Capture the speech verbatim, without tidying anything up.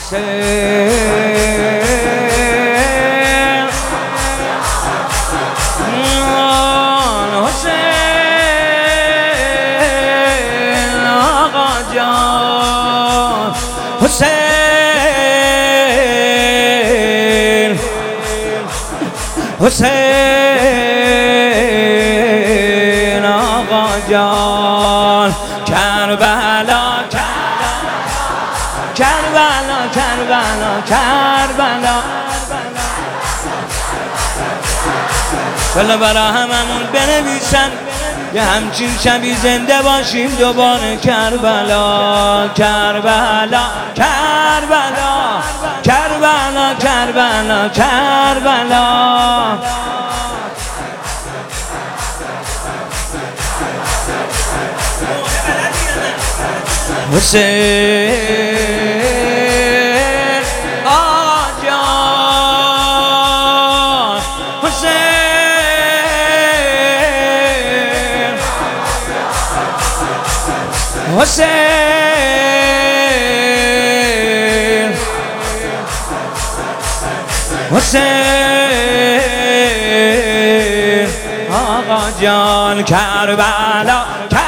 حسین حسین آقا جان حسین حسین آقا جان کربلا کربلا کربلا کربلا بله برا هممون بنویسن یه همچین شبی زنده باشیم دوباره کربلا کربلا کربلا کربلا کربلا کربلا حسین آقا جان حسین حسین حسین آقا جان کربلا